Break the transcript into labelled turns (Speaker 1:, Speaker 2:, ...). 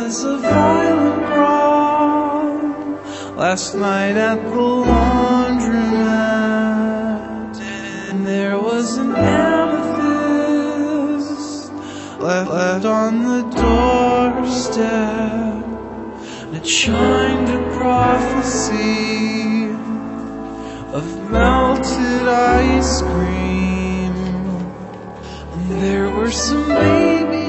Speaker 1: was a violent brawl last night at the laundromat, and there was an amethyst left on the doorstep, and it shined a prophecy of melted ice cream. And there were some baby